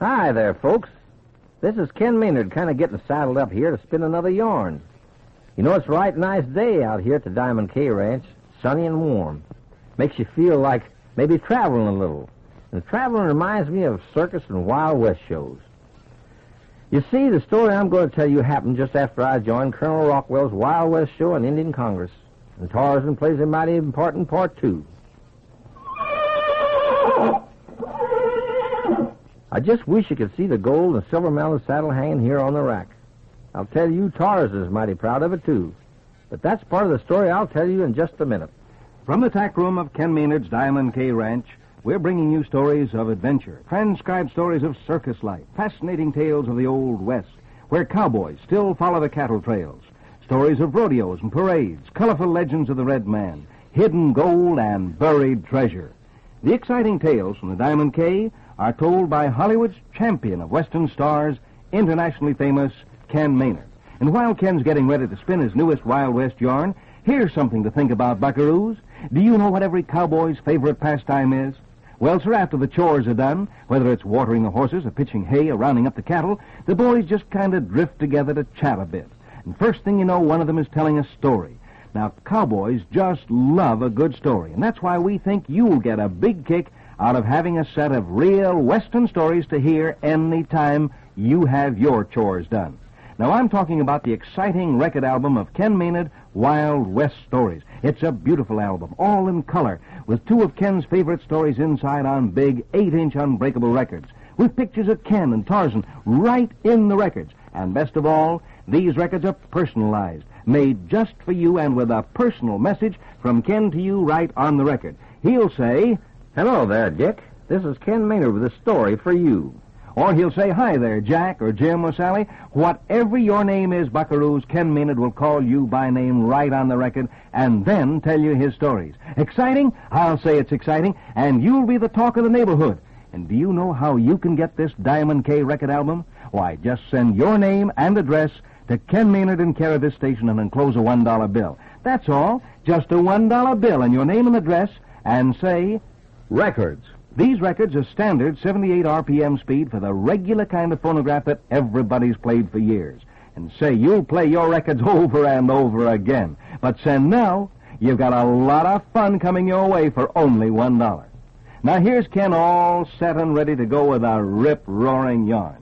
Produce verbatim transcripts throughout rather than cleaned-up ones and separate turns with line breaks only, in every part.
Hi there, folks. This is Ken Maynard, kind of getting saddled up here to spin another yarn. You know, it's a right nice day out here at the Diamond K Ranch, sunny and warm. Makes you feel like maybe traveling a little. And traveling reminds me of circus and Wild West shows. You see, the story I'm going to tell you happened just after I joined Colonel Rockwell's Wild West show in Indian Congress. And Tarzan plays a mighty important part, too. I just wish you could see the gold and silver mounted saddle hanging here on the rack. I'll tell you, Tarzan is mighty proud of it, too. But that's part of the story I'll tell you in just a minute.
From the tack room of Ken Maynard's Diamond K Ranch, we're bringing you stories of adventure, transcribed stories of circus life, fascinating tales of the Old West, where cowboys still follow the cattle trails, stories of rodeos and parades, colorful legends of the Red Man, hidden gold and buried treasure. The exciting tales from the Diamond K are told by Hollywood's champion of Western stars, internationally famous Ken Maynard. And while Ken's getting ready to spin his newest Wild West yarn, here's something to think about, buckaroos. Do you know what every cowboy's favorite pastime is? Well, sir, after the chores are done, whether it's watering the horses or pitching hay or rounding up the cattle, the boys just kind of drift together to chat a bit. And first thing you know, one of them is telling a story. Now, cowboys just love a good story, and that's why we think you'll get a big kick out of having a set of real Western stories to hear any time you have your chores done. Now, I'm talking about the exciting record album of Ken Maynard, Wild West Stories. It's a beautiful album, all in color, with two of Ken's favorite stories inside on big eight-inch unbreakable records, with pictures of Ken and Tarzan right in the records. And best of all, these records are personalized, made just for you and with a personal message from Ken to you right on the record. He'll say,
"Hello there, Dick. This is Ken Maynard with a story for you."
Or he'll say, "Hi there, Jack," or Jim, or Sally. Whatever your name is, buckaroos, Ken Maynard will call you by name right on the record and then tell you his stories. Exciting? I'll say it's exciting, and you'll be the talk of the neighborhood. And do you know how you can get this Diamond K record album? Why, just send your name and address to Ken Maynard in care of this station and enclose a one dollar bill. That's all. Just a one dollar bill and your name and address, and say, "Records." These records are standard seventy-eight R P M speed for the regular kind of phonograph that everybody's played for years. And say you'll play your records over and over again. But send now. You've got a lot of fun coming your way for only one dollar. Now here's Ken all set and ready to go with a rip-roaring yarn.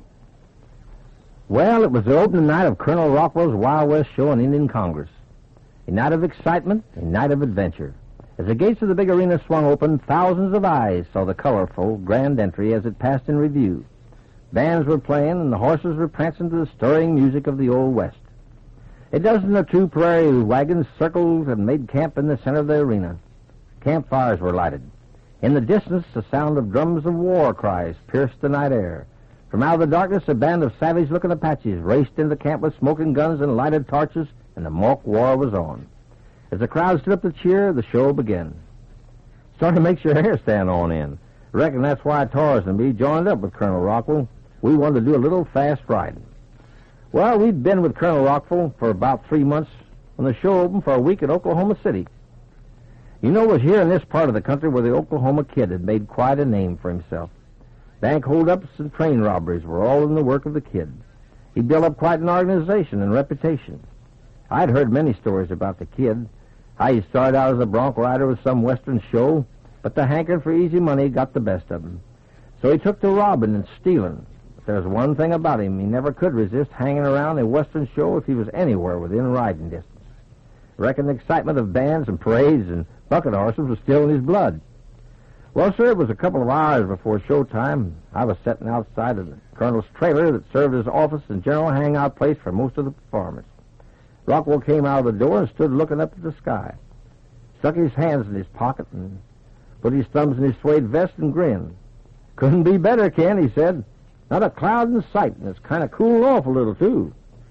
Well, it was the opening night of Colonel Rockwell's Wild West show in Indian Congress. A night of excitement, a night of adventure. As the gates of the big arena swung open, thousands of eyes saw the colorful grand entry as it passed in review. Bands were playing, and the horses were prancing to the stirring music of the Old West. A dozen or two prairie wagons circled and made camp in the center of the arena. Campfires were lighted. In the distance, the sound of drums of war cries pierced the night air. From out of the darkness, a band of savage-looking Apaches raced into the camp with smoking guns and lighted torches, and the mock war was on. As the crowd stood up to cheer, the show began. Sort of makes your hair stand on end. I reckon that's why Tarzan and me joined up with Colonel Rockwell. We wanted to do a little fast riding. Well, we'd been with Colonel Rockwell for about three months when the show opened for a week at Oklahoma City. You know, it was here in this part of the country where the Oklahoma Kid had made quite a name for himself. Bank holdups and train robberies were all in the work of the Kid. He built up quite an organization and reputation. I'd heard many stories about the Kid, how he started out as a bronc rider with some western show, but the hankering for easy money got the best of him. So he took to robbing and stealing. But there's one thing about him, he never could resist hanging around a western show if he was anywhere within riding distance. I reckon the excitement of bands and parades and bucket horses was still in his blood. Well, sir, it was a couple of hours before showtime. I was sitting outside of the colonel's trailer that served as office and general hangout place for most of the performers. Rockwell came out of the door and stood looking up at the sky. Stuck his hands in his pocket and put his thumbs in his suede vest and grinned. "Couldn't be better, Ken," he said. "Not a cloud in sight, and it's kind of cooled off a little, too."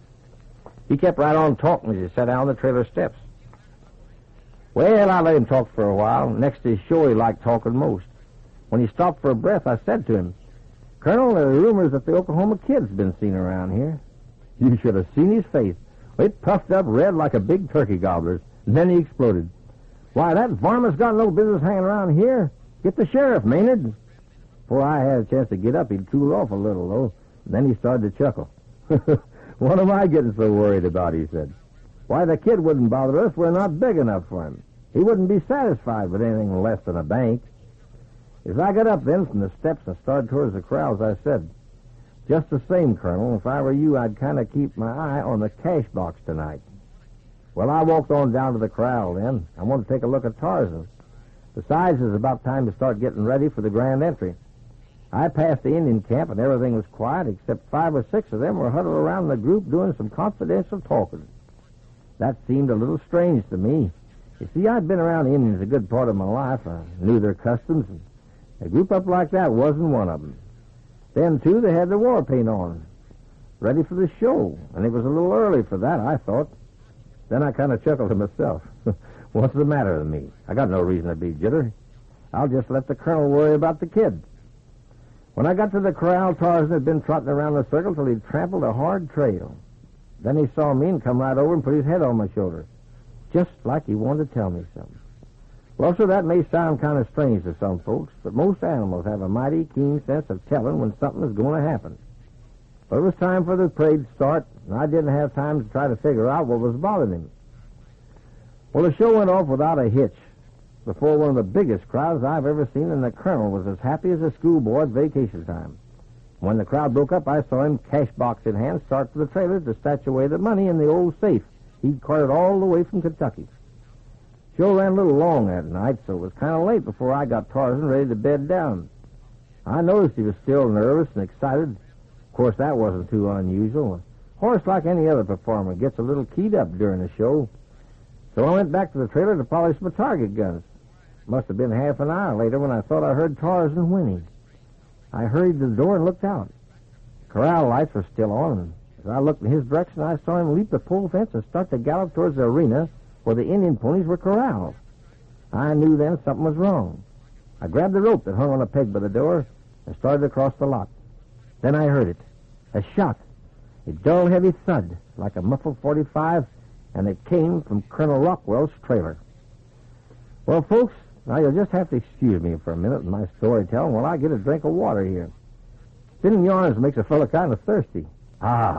He kept right on talking as he sat down on the trailer steps. Well, I let him talk for a while. Next to his show, he liked talking most. When he stopped for a breath, I said to him, "Colonel, there are rumors that the Oklahoma Kid's been seen around here." You should have seen his face. It puffed up red like a big turkey gobbler's, and then he exploded. "Why, that varmint's got no business hanging around here. Get the sheriff, Maynard." Before I had a chance to get up, he'd cool off a little, though. And then he started to chuckle. What am I getting so worried about, he said. Why, the kid wouldn't bother us. We're not big enough for him. He wouldn't be satisfied with anything less than a bank. As I got up then from the steps and started towards the corrals, I said, just the same, Colonel, if I were you, I'd kind of keep my eye on the cash box tonight. Well, I walked on down to the corral then. I wanted to take a look at Tarzan. Besides, it was about time to start getting ready for the grand entry. I passed the Indian camp, and everything was quiet, except five or six of them were huddled around the group doing some confidential talking. That seemed a little strange to me. You see, I'd been around Indians a good part of my life. I knew their customs, and a group up like that wasn't one of them. Then, too, they had their war paint on, ready for the show, and it was a little early for that, I thought. Then I kind of chuckled to myself. What's the matter with me? I got no reason to be jittery. I'll just let the colonel worry about the kid. When I got to the corral, Tarzan had been trotting around the circle till he'd trampled a hard trail. Then he saw me and come right over and put his head on my shoulder, just like he wanted to tell me something. Well, sir, that may sound kind of strange to some folks, but most animals have a mighty keen sense of telling when something is going to happen. But it was time for the parade to start, and I didn't have time to try to figure out what was bothering him. Well, the show went off without a hitch. Before one of the biggest crowds I've ever seen, and the colonel was as happy as a schoolboy at vacation time. When the crowd broke up, I saw him, cash box in hand, start for the trailer to stash away the money in the old safe he'd carted all the way from Kentucky. Show ran a little long that night, so it was kind of late before I got Tarzan ready to bed down. I noticed he was still nervous and excited. Of course, that wasn't too unusual. A horse, like any other performer, gets a little keyed up during the show. So I went back to the trailer to polish my target guns. Must have been half an hour later when I thought I heard Tarzan whinny. I hurried to the door and looked out. The corral lights were still on, and as I looked in his direction, I saw him leap the pole fence and start to gallop towards the arena where the Indian ponies were corralled. I knew then something was wrong. I grabbed the rope that hung on a peg by the door and started across the lot. Then I heard it. A shot. A dull, heavy thud, like a muffled forty-five, and it came from Colonel Rockwell's trailer. Well, folks, now you'll just have to excuse me for a minute with my storytelling while I get a drink of water here. Spinning yarns makes a fellow kind of thirsty. Ah,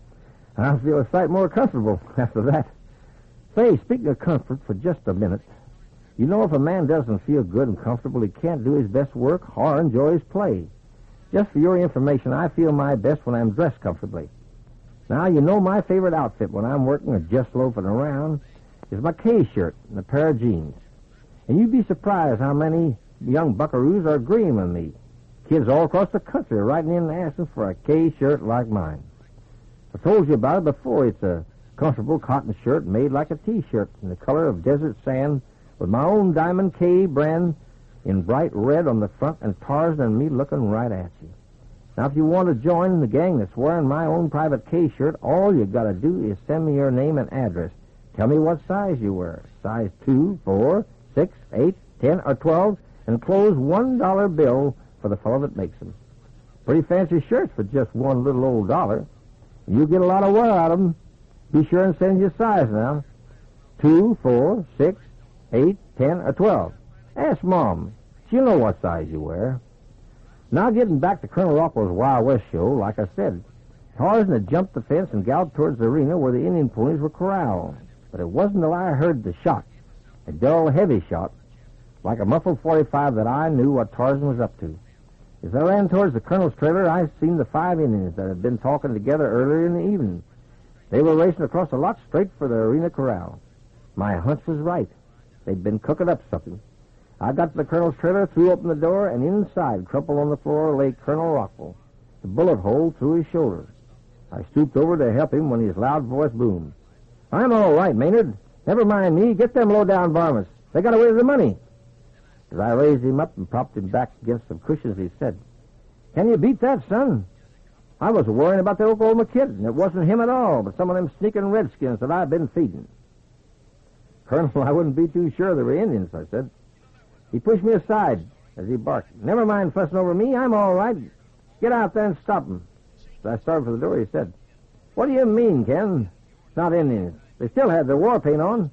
I feel a sight more comfortable after that. Say, speaking of comfort for just a minute, you know if a man doesn't feel good and comfortable, he can't do his best work or enjoy his play. Just for your information, I feel my best when I'm dressed comfortably. Now, you know my favorite outfit when I'm working or just loafing around is my K-shirt and a pair of jeans. And you'd be surprised how many young buckaroos are agreeing with me. Kids all across the country are writing in and asking for a K-shirt like mine. I told you about it before. It's a comfortable cotton shirt made like a T-shirt in the color of desert sand with my own Diamond K brand in bright red on the front and Tarzan and me looking right at you. Now, if you want to join the gang that's wearing my own private K-shirt, all you got to do is send me your name and address. Tell me what size you wear. Size two, four, six, eight, ten, or twelve, and close one dollar bill for the fellow that makes them. Pretty fancy shirts for just one little old dollar. You get a lot of wear out of them. Be sure and send your size now. Two, four, six, eight, ten, or twelve. Ask Mom. She'll know what size you wear. Now, getting back to Colonel Rockwell's Wild West show, like I said, Tarzan had jumped the fence and galloped towards the arena where the Indian ponies were corralled. But it wasn't until I heard the shot, a dull, heavy shot, like a muffled forty-five, that I knew what Tarzan was up to. As I ran towards the colonel's trailer, I seen the five Indians that had been talking together earlier in the evening. They were racing across the lot straight for the arena corral. My hunch was right. They'd been cooking up something. I got to the colonel's trailer, threw open the door, and inside, crumpled on the floor, lay Colonel Rockwell, the bullet hole through his shoulder. I stooped over to help him when his loud voice boomed. "I'm all right, Maynard. Never mind me. Get them low-down varmints. They got away with the money." As I raised him up and propped him back against some cushions, he said, "Can you beat that, son? I was worrying about the Oklahoma kid, and it wasn't him at all, but some of them sneaking redskins that I've been feeding." "Colonel, I wouldn't be too sure they were Indians," I said. He pushed me aside as he barked. "Never mind fussing over me. I'm all right. Get out there and stop them." As I started for the door, he said, "What do you mean, Ken? It's not Indians. They still had their war paint on."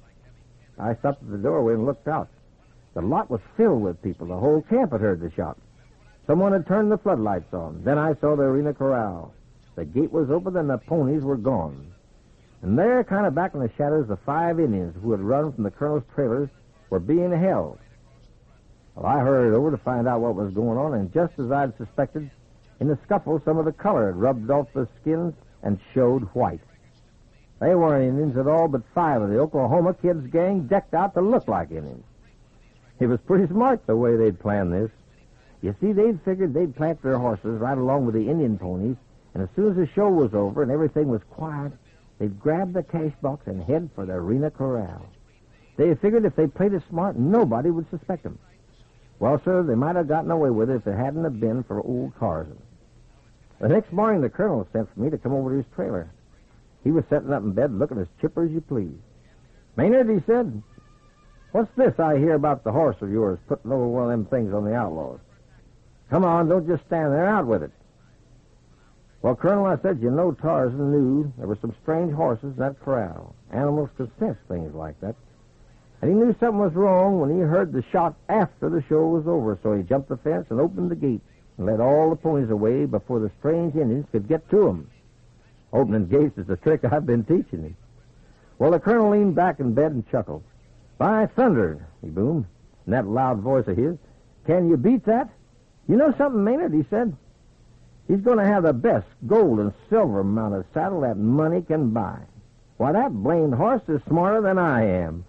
I stopped at the doorway and looked out. The lot was filled with people. The whole camp had heard the shot. Someone had turned the floodlights on. Then I saw the arena corral. The gate was open and the ponies were gone. And there, kind of back in the shadows, the five Indians who had run from the colonel's trailers were being held. Well, I hurried over to find out what was going on, and just as I'd suspected, in the scuffle, some of the color had rubbed off the skins and showed white. They weren't Indians at all, but five of the Oklahoma Kids gang decked out to look like Indians. It was pretty smart the way they'd planned this. You see, they'd figured they'd plant their horses right along with the Indian ponies, and as soon as the show was over and everything was quiet, they'd grab the cash box and head for the arena corral. They figured if they played it smart, nobody would suspect them. Well, sir, they might have gotten away with it if it hadn't have been for old Tarzan. The next morning, the colonel sent for me to come over to his trailer. He was sitting up in bed looking as chipper as you please. "Maynard," he said, "what's this I hear about the horse of yours putting over one of them things on the outlaws? Come on, don't just stand there. Out with it." "Well, Colonel," I said, "you know Tarzan knew there were some strange horses in that corral. Animals could sense things like that. And he knew something was wrong when he heard the shot after the show was over, so he jumped the fence and opened the gate and led all the ponies away before the strange Indians could get to them. Opening gates is the trick I've been teaching him." Well, the colonel leaned back in bed and chuckled. "By thunder," he boomed, in that loud voice of his, "can you beat that? You know something, Maynard," he said. "He's going to have the best gold and silver mounted saddle that money can buy. Why, that blamed horse is smarter than I am."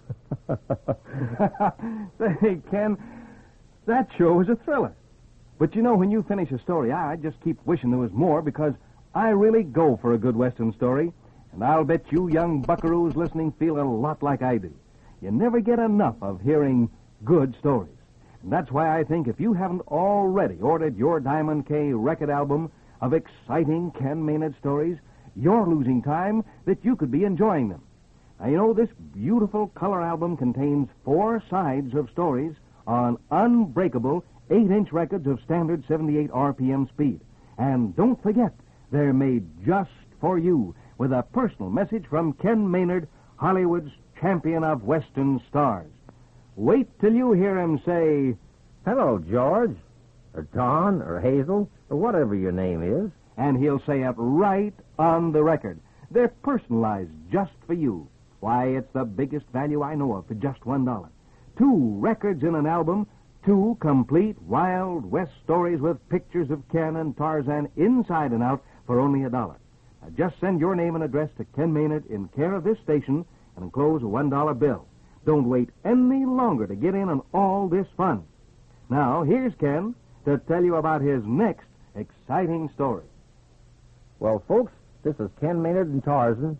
Say, Ken, that show was a thriller. But you know, when you finish a story, I just keep wishing there was more, because I really go for a good Western story, and I'll bet you young buckaroos listening feel a lot like I do. You never get enough of hearing good stories. And that's why I think if you haven't already ordered your Diamond K record album of exciting Ken Maynard stories, you're losing time that you could be enjoying them. Now, you know, this beautiful color album contains four sides of stories on unbreakable eight-inch records of standard seventy-eight R P M speed. And don't forget, they're made just for you, with a personal message from Ken Maynard, Hollywood's champion of Western stars. Wait till you hear him say,
"Hello, George," or Don, or Hazel, or whatever your name is.
And he'll say it right on the record. They're personalized just for you. Why, it's the biggest value I know of for just one dollar. Two records in an album, two complete Wild West stories with pictures of Ken and Tarzan inside and out for only a dollar. Now, just send your name and address to Ken Maynard in care of this station and enclose a one dollar bill. Don't wait any longer to get in on all this fun. Now, here's Ken to tell you about his next exciting story.
Well, folks, this is Ken Maynard and Tarzan.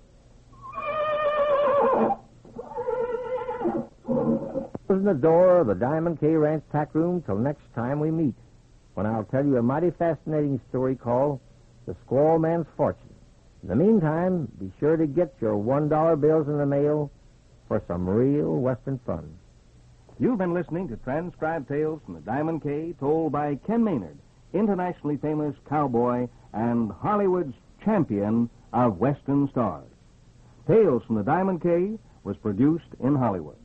Closing the door of the Diamond K Ranch tack room till next time we meet, when I'll tell you a mighty fascinating story called The Squaw Man's Fortune. In the meantime, be sure to get your one dollar bills in the mail for some real Western fun.
You've been listening to transcribed tales from the Diamond K, told by Ken Maynard, internationally famous cowboy and Hollywood's champion of Western stars. Tales from the Diamond K was produced in Hollywood.